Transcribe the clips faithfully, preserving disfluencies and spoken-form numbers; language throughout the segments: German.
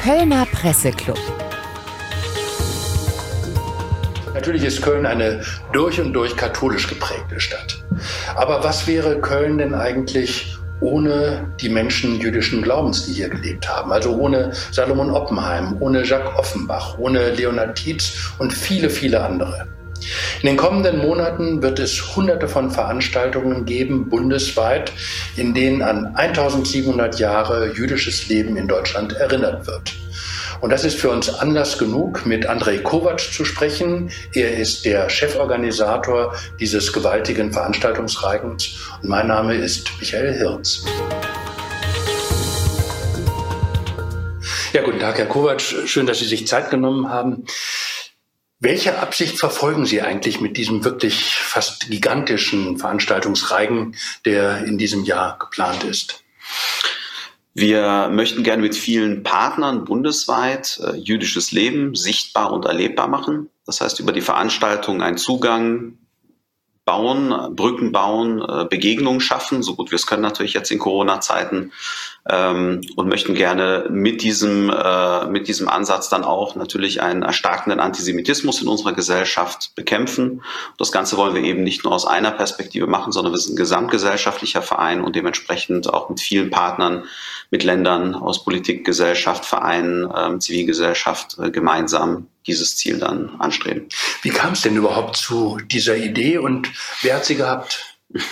Kölner Presseclub. Natürlich ist Köln eine durch und durch katholisch geprägte Stadt. Aber was wäre Köln denn eigentlich ohne die Menschen jüdischen Glaubens, die hier gelebt haben? Also ohne Salomon Oppenheim, ohne Jacques Offenbach, ohne Leonhard Tietz und viele, viele andere. In den kommenden Monaten wird es hunderte von Veranstaltungen geben, bundesweit, in denen an eintausendsiebenhundert Jahre jüdisches Leben in Deutschland erinnert wird. Und das ist für uns Anlass genug, mit Andrej Kovac zu sprechen. Er ist der Cheforganisator dieses gewaltigen Veranstaltungsreigens. Und mein Name ist Michael Hirz. Ja, guten Tag, Herr Kovac. Schön, dass Sie sich Zeit genommen haben. Welche Absicht verfolgen Sie eigentlich mit diesem wirklich fast gigantischen Veranstaltungsreigen, der in diesem Jahr geplant ist? Wir möchten gerne mit vielen Partnern bundesweit äh, jüdisches Leben sichtbar und erlebbar machen. Das heißt, über die Veranstaltung einen Zugang bauen, Brücken bauen, äh, Begegnungen schaffen, so gut wir es können natürlich jetzt in Corona-Zeiten, ähm, und möchten gerne mit diesem, äh, mit diesem Ansatz dann auch natürlich einen erstarkenden Antisemitismus in unserer Gesellschaft bekämpfen. Das Ganze wollen wir eben nicht nur aus einer Perspektive machen, sondern wir sind ein gesamtgesellschaftlicher Verein und dementsprechend auch mit vielen Partnern, mit Ländern aus Politik, Gesellschaft, Vereinen, ähm, Zivilgesellschaft äh, gemeinsam dieses Ziel dann anstreben. Wie kam es denn überhaupt zu dieser Idee und wer hat sie gehabt?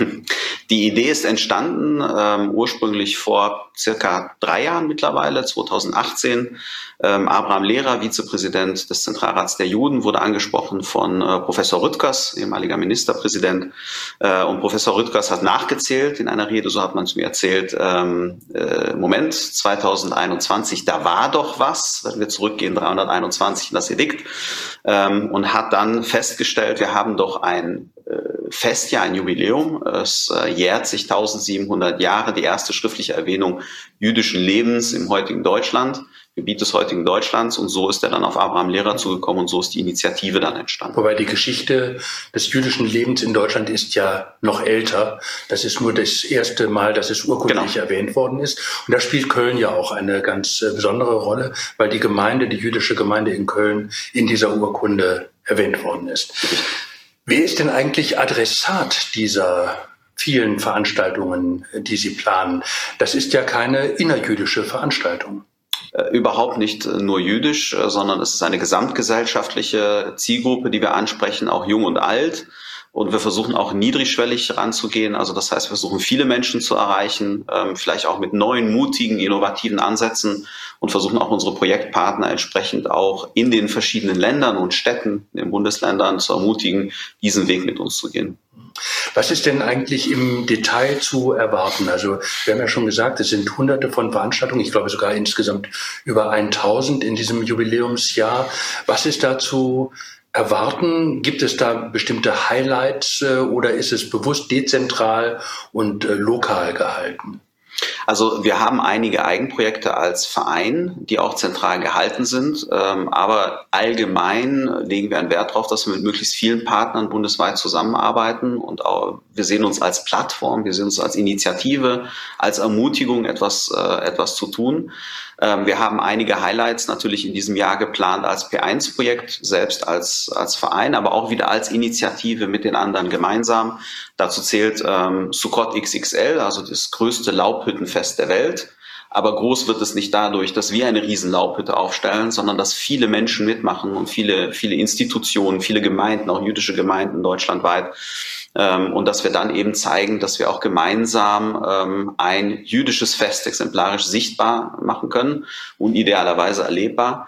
Die Idee ist entstanden ähm, ursprünglich vor circa drei Jahren mittlerweile, zweitausendachtzehn. Ähm, Abraham Lehrer, Vizepräsident des Zentralrats der Juden, wurde angesprochen von äh, Professor Rüttgers, ehemaliger Ministerpräsident. Äh, und Professor Rüttgers hat nachgezählt in einer Rede, so hat man es mir erzählt, ähm, äh, Moment, zweitausendeinundzwanzig, da war doch was, wenn wir zurückgehen, dreihunderteinundzwanzig in das Edikt, ähm, und hat dann festgestellt, wir haben doch ein äh, Festjahr, ein Jubiläum. Es äh, jährt sich eintausendsiebenhundert Jahre, die erste schriftliche Erwähnung jüdischen Lebens im heutigen Deutschland, Gebiet des heutigen Deutschlands. Und so ist er dann auf Abraham Lehrer zugekommen und so ist die Initiative dann entstanden. Wobei die Geschichte des jüdischen Lebens in Deutschland ist ja noch älter. Das ist nur das erste Mal, dass es urkundlich genau. erwähnt worden ist. Und da spielt Köln ja auch eine ganz äh, besondere Rolle, weil die Gemeinde, die jüdische Gemeinde in Köln in dieser Urkunde erwähnt worden ist. Wer ist denn eigentlich Adressat dieser vielen Veranstaltungen, die Sie planen? Das ist ja keine innerjüdische Veranstaltung. Äh, überhaupt nicht nur jüdisch, äh, sondern es ist eine gesamtgesellschaftliche Zielgruppe, die wir ansprechen, auch jung und alt. Und wir versuchen auch niedrigschwellig ranzugehen. Also das heißt, wir versuchen viele Menschen zu erreichen, ähm, vielleicht auch mit neuen, mutigen, innovativen Ansätzen und versuchen auch unsere Projektpartner entsprechend auch in den verschiedenen Ländern und Städten, in den Bundesländern zu ermutigen, diesen Weg mit uns zu gehen. Was ist denn eigentlich im Detail zu erwarten? Also wir haben ja schon gesagt, es sind hunderte von Veranstaltungen, ich glaube sogar insgesamt über tausend in diesem Jubiläumsjahr. Was ist dazu erwarten? Gibt es da bestimmte Highlights äh, oder ist es bewusst dezentral und äh, lokal gehalten? Also wir haben einige Eigenprojekte als Verein, die auch zentral gehalten sind, ähm, aber allgemein legen wir einen Wert darauf, dass wir mit möglichst vielen Partnern bundesweit zusammenarbeiten und auch, wir sehen uns als Plattform, wir sehen uns als Initiative, als Ermutigung, etwas, äh, etwas zu tun. Ähm, wir haben einige Highlights natürlich in diesem Jahr geplant als P eins Projekt, selbst als, als Verein, aber auch wieder als Initiative mit den anderen gemeinsam. Dazu zählt ähm, Sukkot X X L, also das größte Laubhüttenfest der Welt. Aber groß wird es nicht dadurch, dass wir eine riesen Laubhütte aufstellen, sondern dass viele Menschen mitmachen und viele, viele Institutionen, viele Gemeinden, auch jüdische Gemeinden deutschlandweit. Ähm, und dass wir dann eben zeigen, dass wir auch gemeinsam ähm, ein jüdisches Fest exemplarisch sichtbar machen können und idealerweise erlebbar.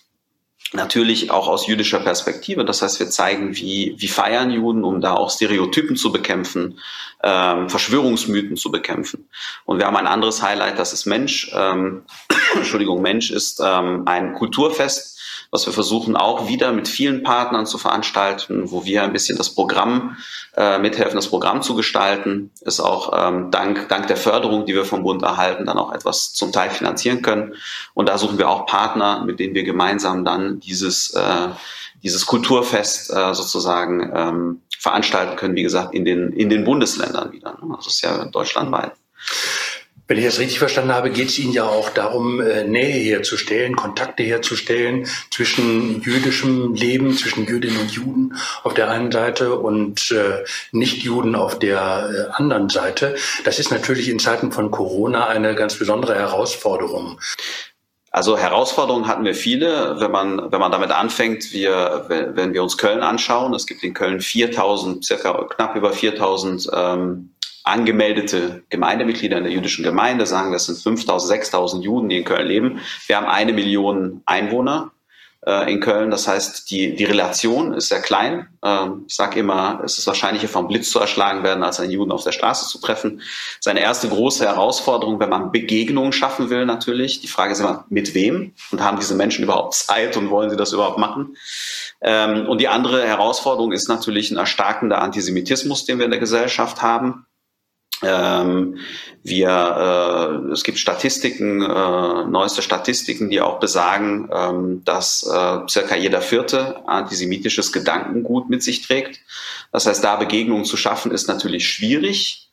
Natürlich auch aus jüdischer Perspektive. Das heißt, wir zeigen, wie, wie feiern Juden, um da auch Stereotypen zu bekämpfen, ähm, Verschwörungsmythen zu bekämpfen. Und wir haben ein anderes Highlight, das ist Mensch. Ähm, Entschuldigung, Mensch ist ähm, ein Kulturfest, was wir versuchen auch wieder mit vielen Partnern zu veranstalten, wo wir ein bisschen das Programm äh, mithelfen, das Programm zu gestalten. Ist auch ähm, dank, dank der Förderung, die wir vom Bund erhalten, dann auch etwas zum Teil finanzieren können. Und da suchen wir auch Partner, mit denen wir gemeinsam dann dieses, äh, dieses Kulturfest äh, sozusagen ähm, veranstalten können, wie gesagt, in den, in den Bundesländern wieder. Das ist ja deutschlandweit. Wenn ich das richtig verstanden habe, geht es Ihnen ja auch darum, Nähe herzustellen, Kontakte herzustellen zwischen jüdischem Leben, zwischen Jüdinnen und Juden auf der einen Seite und äh, Nichtjuden auf der äh, anderen Seite. Das ist natürlich in Zeiten von Corona eine ganz besondere Herausforderung. Also Herausforderungen hatten wir viele, wenn man wenn man damit anfängt, wir wenn wir uns Köln anschauen, es gibt in Köln viertausend, circa knapp über viertausend ähm, angemeldete Gemeindemitglieder in der jüdischen Gemeinde, sagen, das sind fünftausend, sechstausend Juden, die in Köln leben. Wir haben eine Million Einwohner äh, in Köln, das heißt, die die Relation ist sehr klein. Ähm, ich sage immer, es ist wahrscheinlicher, vom Blitz zu erschlagen werden, als einen Juden auf der Straße zu treffen. Seine erste große Herausforderung, wenn man Begegnungen schaffen will, natürlich. Die Frage ist immer, mit wem? Und haben diese Menschen überhaupt Zeit und wollen sie das überhaupt machen? Ähm, und die andere Herausforderung ist natürlich ein erstarkender Antisemitismus, den wir in der Gesellschaft haben. Ähm, wir, äh, es gibt Statistiken, äh, neueste Statistiken, die auch besagen, ähm, dass äh, circa jeder Vierte antisemitisches Gedankengut mit sich trägt. Das heißt, da Begegnungen zu schaffen, ist natürlich schwierig.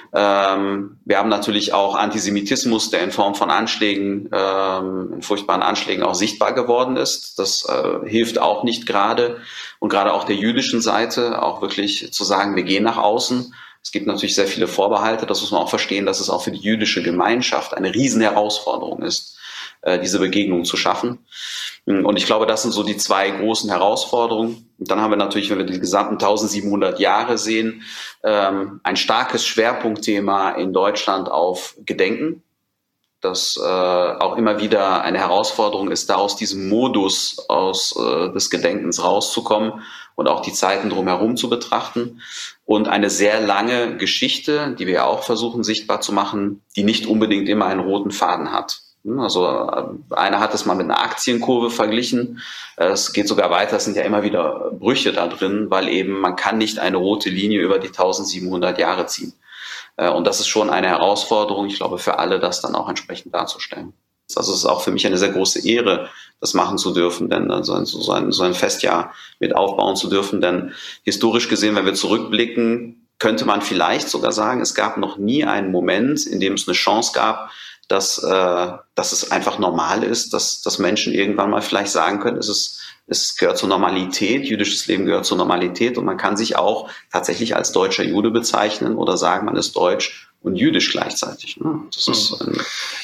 Ähm, wir haben natürlich auch Antisemitismus, der in Form von Anschlägen, ähm, in furchtbaren Anschlägen auch sichtbar geworden ist. Das äh, hilft auch nicht gerade. Und gerade auch der jüdischen Seite auch wirklich zu sagen, wir gehen nach außen. Es gibt natürlich sehr viele Vorbehalte, das muss man auch verstehen, dass es auch für die jüdische Gemeinschaft eine riesen Herausforderung ist, diese Begegnung zu schaffen. Und ich glaube, das sind so die zwei großen Herausforderungen. Und dann haben wir natürlich, wenn wir die gesamten eintausendsiebenhundert Jahre sehen, ein starkes Schwerpunktthema in Deutschland auf Gedenken, das auch immer wieder eine Herausforderung ist, da aus diesem Modus aus des Gedenkens rauszukommen und auch die Zeiten drumherum zu betrachten. Und eine sehr lange Geschichte, die wir auch versuchen sichtbar zu machen, die nicht unbedingt immer einen roten Faden hat. Also einer hat es mal mit einer Aktienkurve verglichen. Es geht sogar weiter, es sind ja immer wieder Brüche da drin, weil eben man kann nicht eine rote Linie über die eintausendsiebenhundert Jahre ziehen. Und das ist schon eine Herausforderung, ich glaube, für alle, das dann auch entsprechend darzustellen. Also es ist auch für mich eine sehr große Ehre, das machen zu dürfen, denn so ein, so ein, so ein Festjahr mit aufbauen zu dürfen. Denn historisch gesehen, wenn wir zurückblicken, könnte man vielleicht sogar sagen, es gab noch nie einen Moment, in dem es eine Chance gab, dass, äh, dass es einfach normal ist, dass, dass Menschen irgendwann mal vielleicht sagen können, es ist, es gehört zur Normalität, jüdisches Leben gehört zur Normalität und man kann sich auch tatsächlich als deutscher Jude bezeichnen oder sagen, man ist deutsch und jüdisch gleichzeitig. Das ist ein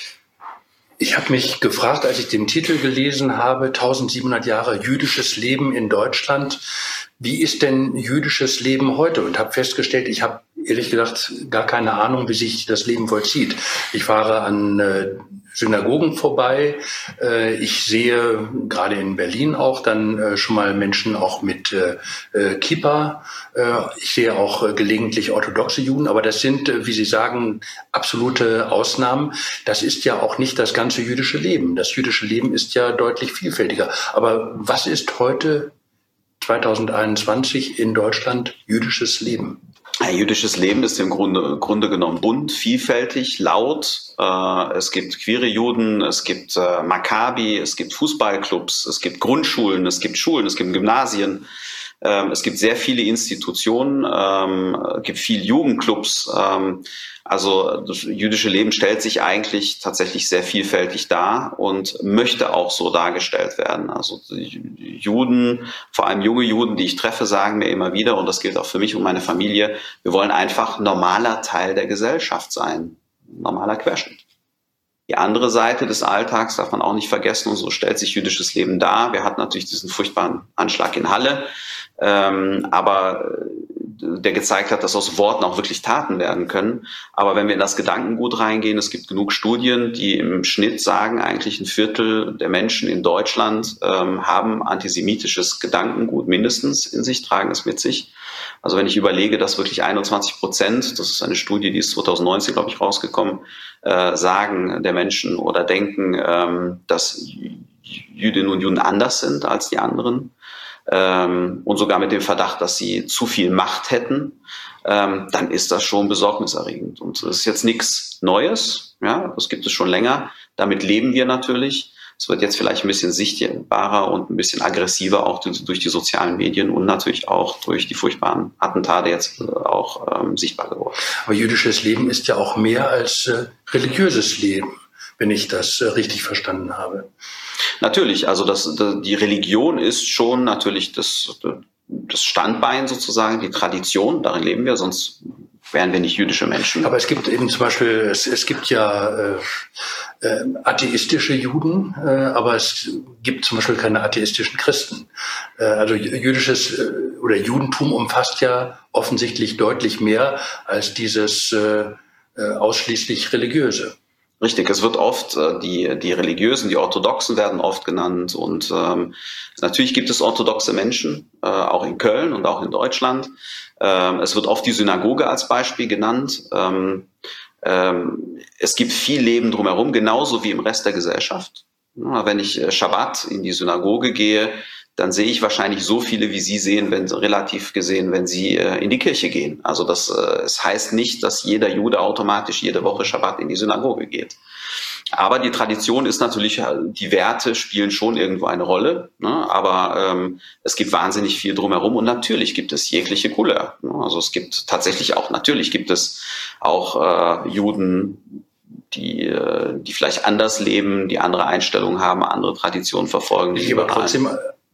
Ich habe mich gefragt, als ich den Titel gelesen habe, eintausendsiebenhundert Jahre jüdisches Leben in Deutschland, wie ist denn jüdisches Leben heute? Und habe festgestellt, ich habe ehrlich gesagt gar keine Ahnung, wie sich das Leben vollzieht. Ich fahre an äh, Synagogen vorbei. Äh, ich sehe gerade in Berlin auch dann äh, schon mal Menschen auch mit äh, Kippa. Äh, ich sehe auch äh, gelegentlich orthodoxe Juden, aber das sind, äh, wie Sie sagen, absolute Ausnahmen. Das ist ja auch nicht das ganze jüdische Leben. Das jüdische Leben ist ja deutlich vielfältiger. Aber was ist heute zweitausendeinundzwanzig in Deutschland jüdisches Leben? Ein jüdisches Leben ist im Grunde, Grunde genommen bunt, vielfältig, laut. Äh, es gibt queere Juden, es gibt äh, Maccabi, es gibt Fußballclubs, es gibt Grundschulen, es gibt Schulen, es gibt Gymnasien. Ähm, es gibt sehr viele Institutionen, ähm, es gibt viele Jugendclubs. Ähm, also das jüdische Leben stellt sich eigentlich tatsächlich sehr vielfältig dar und möchte auch so dargestellt werden. Also die Juden, vor allem junge Juden, die ich treffe, sagen mir immer wieder, und das gilt auch für mich und meine Familie, wir wollen einfach normaler Teil der Gesellschaft sein, normaler Querschnitt. Die andere Seite des Alltags darf man auch nicht vergessen, und so stellt sich jüdisches Leben dar. Wir hatten natürlich diesen furchtbaren Anschlag in Halle, ähm, aber der gezeigt hat, dass aus Worten auch wirklich Taten werden können. Aber wenn wir in das Gedankengut reingehen, es gibt genug Studien, die im Schnitt sagen, eigentlich ein Viertel der Menschen in Deutschland ähm, haben antisemitisches Gedankengut mindestens in sich, tragen es mit sich. Also wenn ich überlege, dass wirklich einundzwanzig Prozent, das ist eine Studie, die ist zweitausendneunzehn, glaube ich, rausgekommen, äh, sagen der Menschen oder denken, ähm, dass Jüdinnen und Juden anders sind als die anderen, ähm, und sogar mit dem Verdacht, dass sie zu viel Macht hätten, ähm, dann ist das schon besorgniserregend. Und das ist jetzt nichts Neues, ja, das gibt es schon länger. Damit leben wir natürlich. Es wird jetzt vielleicht ein bisschen sichtbarer und ein bisschen aggressiver auch durch die sozialen Medien und natürlich auch durch die furchtbaren Attentate jetzt auch ähm, sichtbar geworden. Aber jüdisches Leben ist ja auch mehr als äh, religiöses Leben, wenn ich das äh, richtig verstanden habe. Natürlich, also das, die Religion ist schon natürlich das, das Standbein sozusagen, die Tradition, darin leben wir, sonst wären wir nicht jüdische Menschen. Aber es gibt eben zum Beispiel, es, es gibt ja äh, äh, atheistische Juden, äh, aber es gibt zum Beispiel keine atheistischen Christen. Äh, also jüdisches äh, oder Judentum umfasst ja offensichtlich deutlich mehr als dieses äh, äh, ausschließlich religiöse. Richtig, es wird oft, äh, die, die Religiösen, die Orthodoxen werden oft genannt und ähm, natürlich gibt es orthodoxe Menschen, äh, auch in Köln und auch in Deutschland. Ähm, es wird oft die Synagoge als Beispiel genannt. Ähm, ähm, es gibt viel Leben drumherum, genauso wie im Rest der Gesellschaft. Ja, wenn ich äh, Schabbat in die Synagoge gehe, dann sehe ich wahrscheinlich so viele, wie Sie sehen, wenn relativ gesehen, wenn Sie äh, in die Kirche gehen. Also das, äh, es heißt nicht, dass jeder Jude automatisch jede Woche Schabbat in die Synagoge geht. Aber die Tradition ist natürlich, die Werte spielen schon irgendwo eine Rolle, ne? Aber ähm, es gibt wahnsinnig viel drumherum und natürlich gibt es jegliche Couleur. Ne? Also es gibt tatsächlich auch, natürlich gibt es auch äh, Juden, die, äh, die vielleicht anders leben, die andere Einstellungen haben, andere Traditionen verfolgen. Die aber trotzdem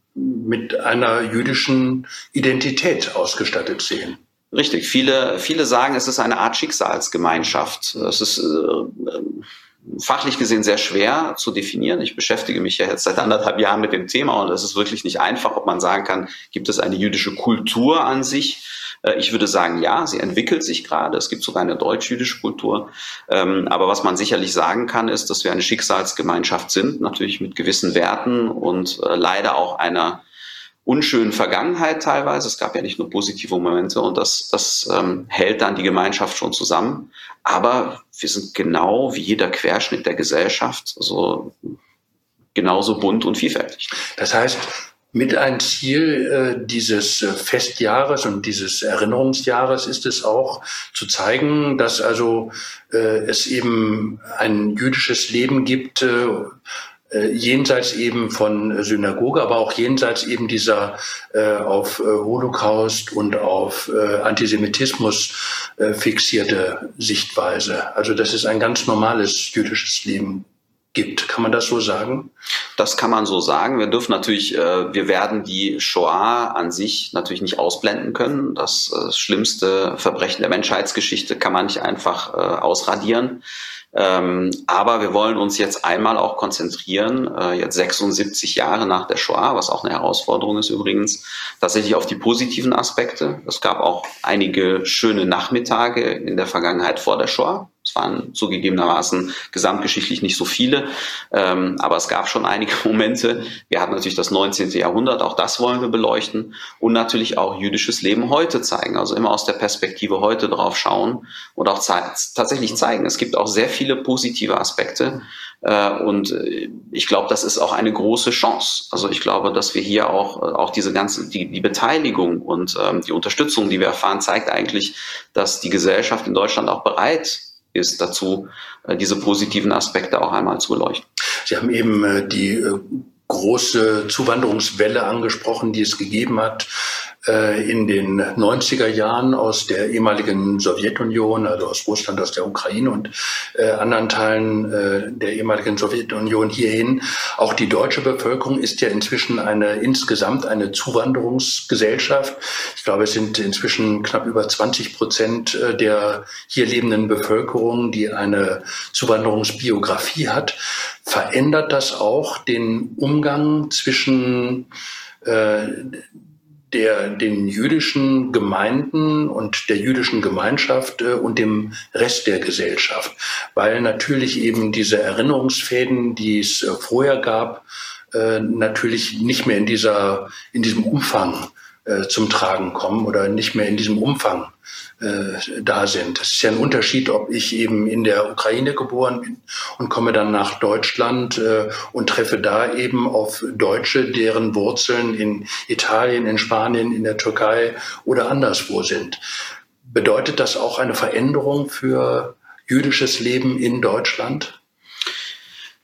mit einer jüdischen Identität ausgestattet sehen. Richtig. Viele, viele sagen, es ist eine Art Schicksalsgemeinschaft. Es ist äh, fachlich gesehen sehr schwer zu definieren. Ich beschäftige mich ja jetzt seit anderthalb Jahren mit dem Thema und es ist wirklich nicht einfach, ob man sagen kann, gibt es eine jüdische Kultur an sich? Ich würde sagen, ja, sie entwickelt sich gerade. Es gibt sogar eine deutsch-jüdische Kultur. Aber was man sicherlich sagen kann, ist, dass wir eine Schicksalsgemeinschaft sind, natürlich mit gewissen Werten und leider auch einer unschönen Vergangenheit teilweise. Es gab ja nicht nur positive Momente und das, das ähm, hält dann die Gemeinschaft schon zusammen. Aber wir sind genau wie jeder Querschnitt der Gesellschaft so genauso bunt und vielfältig. Das heißt, mit ein Ziel äh, dieses äh, Festjahres und dieses Erinnerungsjahres ist es auch zu zeigen, dass also äh, es eben ein jüdisches Leben gibt, äh, Äh, jenseits eben von Synagoge, aber auch jenseits eben dieser äh, auf äh, Holocaust und auf äh, Antisemitismus äh, fixierte Sichtweise. Also dass es ein ganz normales jüdisches Leben gibt. Kann man das so sagen? Das kann man so sagen. Wir dürfen natürlich, äh, wir werden die Shoah an sich natürlich nicht ausblenden können. Das äh, schlimmste Verbrechen der Menschheitsgeschichte kann man nicht einfach äh, ausradieren. Ähm, aber wir wollen uns jetzt einmal auch konzentrieren, äh, jetzt sechsundsiebzig Jahre nach der Shoah, was auch eine Herausforderung ist übrigens, tatsächlich auf die positiven Aspekte. Es gab auch einige schöne Nachmittage in der Vergangenheit vor der Shoah. Es waren zugegebenermaßen gesamtgeschichtlich nicht so viele, ähm, aber es gab schon einige Momente. Wir hatten natürlich das neunzehnte Jahrhundert, auch das wollen wir beleuchten und natürlich auch jüdisches Leben heute zeigen, also immer aus der Perspektive heute drauf schauen und auch ze- tatsächlich zeigen. Es gibt auch sehr viele positive Aspekte äh, und ich glaube, das ist auch eine große Chance. Also ich glaube, dass wir hier auch, auch diese ganze, die, die Beteiligung und ähm, die Unterstützung, die wir erfahren, zeigt eigentlich, dass die Gesellschaft in Deutschland auch bereit ist dazu, diese positiven Aspekte auch einmal zu beleuchten. Sie haben eben die große Zuwanderungswelle angesprochen, die es gegeben hat in den neunziger Jahren aus der ehemaligen Sowjetunion, also aus Russland, aus der Ukraine und äh, anderen Teilen äh, der ehemaligen Sowjetunion hierhin. Auch die deutsche Bevölkerung ist ja inzwischen eine insgesamt eine Zuwanderungsgesellschaft. Ich glaube, es sind inzwischen knapp über zwanzig Prozent der hier lebenden Bevölkerung, die eine Zuwanderungsbiografie hat. Verändert das auch den Umgang zwischen äh, der, den jüdischen Gemeinden und der jüdischen Gemeinschaft äh, und dem Rest der Gesellschaft? Weil natürlich eben diese Erinnerungsfäden, die es äh, vorher gab, äh, natürlich nicht mehr in dieser, in diesem Umfang äh, zum Tragen kommen oder nicht mehr in diesem Umfang äh, da sind. Das ist ja ein Unterschied, ob ich eben in der Ukraine geboren bin und komme dann nach Deutschland äh, und treffe da eben auf Deutsche, deren Wurzeln in Italien, in Spanien, in der Türkei oder anderswo sind. Bedeutet das auch eine Veränderung für jüdisches Leben in Deutschland?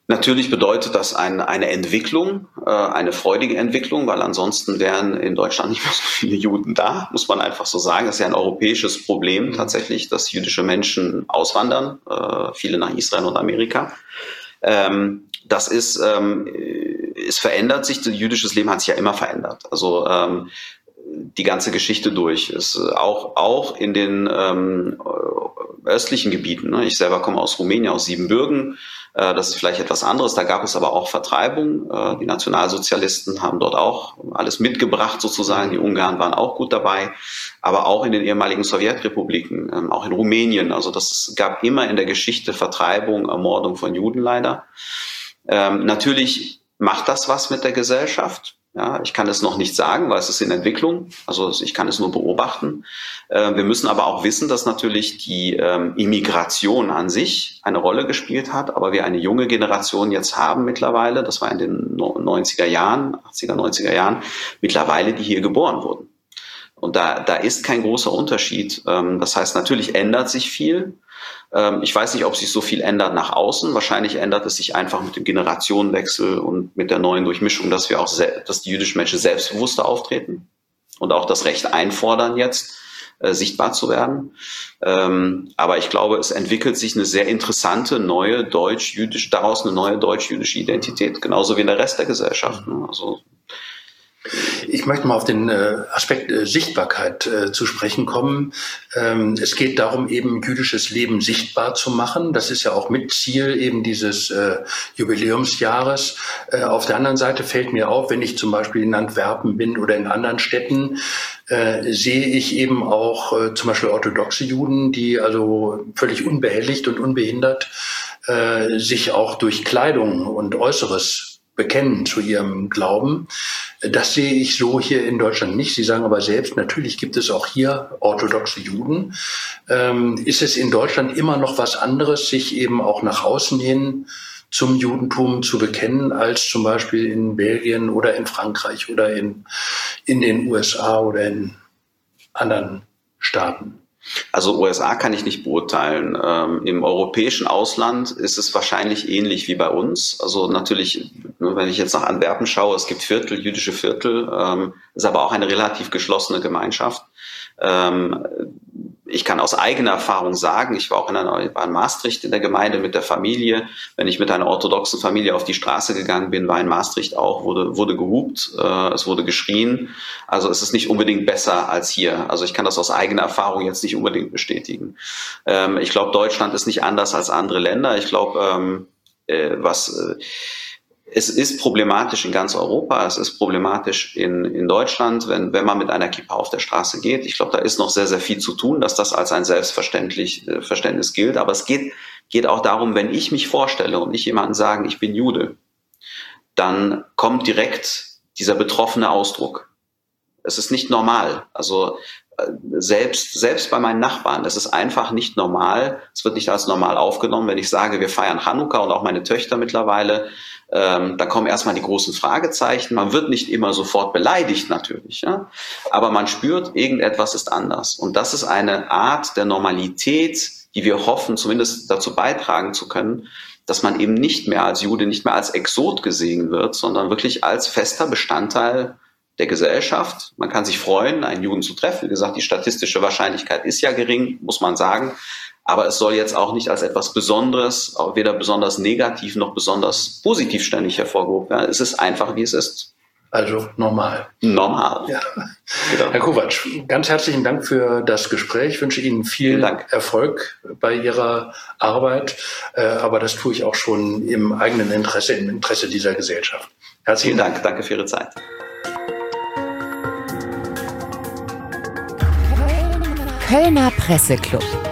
Natürlich bedeutet das ein, eine Entwicklung, äh, eine freudige Entwicklung, weil ansonsten wären in Deutschland nicht mehr so viele Juden da, muss man einfach so sagen. Das ist ja ein europäisches Problem tatsächlich, dass jüdische Menschen auswandern, äh, viele nach Israel und Amerika. Ähm, das ist, ähm, es verändert sich, jüdisches Leben hat sich ja immer verändert. Also ähm, die ganze Geschichte durch ist auch auch in den ähm, östlichen Gebieten. Ne? Ich selber komme aus Rumänien, aus Siebenbürgen. Äh, das ist vielleicht etwas anderes. Da gab es aber auch Vertreibung. Äh, die Nationalsozialisten haben dort auch alles mitgebracht sozusagen. Die Ungarn waren auch gut dabei. Aber auch in den ehemaligen Sowjetrepubliken, ähm, auch in Rumänien. Also das gab immer in der Geschichte Vertreibung, Ermordung von Juden leider. Ähm, natürlich macht das was mit der Gesellschaft. Ja, ich kann es noch nicht sagen, weil es ist in Entwicklung. Also ich kann es nur beobachten. Äh, wir müssen aber auch wissen, dass natürlich die ähm, Immigration an sich eine Rolle gespielt hat, aber wir eine junge Generation jetzt haben mittlerweile, das war in den neunziger Jahren, achtziger, neunziger Jahren, mittlerweile, die hier geboren wurden. Und da, da ist kein großer Unterschied. Ähm, das heißt, natürlich ändert sich viel. Ich weiß nicht, ob sich so viel ändert nach außen. Wahrscheinlich ändert es sich einfach mit dem Generationenwechsel und mit der neuen Durchmischung, dass wir auch, dass die jüdischen Menschen selbstbewusster auftreten und auch das Recht einfordern, jetzt äh, sichtbar zu werden. Ähm, aber ich glaube, es entwickelt sich eine sehr interessante neue deutsch-jüdische, daraus eine neue deutsch-jüdische Identität, genauso wie in der Rest der Gesellschaft. Ne? Also Ich möchte mal auf den äh, Aspekt äh, Sichtbarkeit äh, zu sprechen kommen. Ähm, es geht darum, eben jüdisches Leben sichtbar zu machen. Das ist ja auch mit Ziel eben dieses äh, Jubiläumsjahres. Äh, auf der anderen Seite fällt mir auf, wenn ich zum Beispiel in Antwerpen bin oder in anderen Städten, äh, sehe ich eben auch äh, zum Beispiel orthodoxe Juden, die also völlig unbehelligt und unbehindert äh, sich auch durch Kleidung und Äußeres bekennen zu ihrem Glauben. Das sehe ich so hier in Deutschland nicht. Sie sagen aber selbst, natürlich gibt es auch hier orthodoxe Juden. Ähm, ist es in Deutschland immer noch was anderes, sich eben auch nach außen hin zum Judentum zu bekennen, als zum Beispiel in Belgien oder in Frankreich oder in, in den U S A oder in anderen Staaten? Also U S A kann ich nicht beurteilen. Ähm, im europäischen Ausland ist es wahrscheinlich ähnlich wie bei uns. Also natürlich, wenn ich jetzt nach Antwerpen schaue, es gibt Viertel, jüdische Viertel, ähm, ist aber auch eine relativ geschlossene Gemeinschaft. Ähm, ich kann aus eigener Erfahrung sagen, ich war auch in, einer, war in Maastricht in der Gemeinde mit der Familie. Wenn ich mit einer orthodoxen Familie auf die Straße gegangen bin, war in Maastricht auch, wurde, wurde gehupt, äh, es wurde geschrien. Also es ist nicht unbedingt besser als hier. Also ich kann das aus eigener Erfahrung jetzt nicht unbedingt bestätigen. Ähm, ich glaube, Deutschland ist nicht anders als andere Länder. Ich glaube, ähm, äh, was... Äh, Es ist problematisch in ganz Europa, es ist problematisch in, in Deutschland, wenn, wenn man mit einer Kippa auf der Straße geht. Ich glaube, da ist noch sehr, sehr viel zu tun, dass das als ein Selbstverständlich äh, Verständnis gilt. Aber es geht, geht auch darum, wenn ich mich vorstelle und ich jemandem sage, ich bin Jude, dann kommt direkt dieser betroffene Ausdruck. Es ist nicht normal. Also Selbst, selbst bei meinen Nachbarn, es ist einfach nicht normal, es wird nicht als normal aufgenommen, wenn ich sage, wir feiern Chanukka und auch meine Töchter mittlerweile, ähm, da kommen erstmal die großen Fragezeichen, man wird nicht immer sofort beleidigt natürlich, ja? Aber man spürt, irgendetwas ist anders und das ist eine Art der Normalität, die wir hoffen, zumindest dazu beitragen zu können, dass man eben nicht mehr als Jude, nicht mehr als Exot gesehen wird, sondern wirklich als fester Bestandteil der Gesellschaft. Man kann sich freuen, einen Juden zu treffen. Wie gesagt, die statistische Wahrscheinlichkeit ist ja gering, muss man sagen. Aber es soll jetzt auch nicht als etwas Besonderes, weder besonders negativ noch besonders positiv ständig hervorgehoben werden. Es ist einfach, wie es ist. Also normal. Normal. Ja. Genau. Herr Kovac, ganz herzlichen Dank für das Gespräch. Ich wünsche Ihnen viel Dank. Erfolg bei Ihrer Arbeit. Aber das tue ich auch schon im eigenen Interesse, im Interesse dieser Gesellschaft. Herzlichen Dank. Dank. Danke für Ihre Zeit. Kölner Presseclub.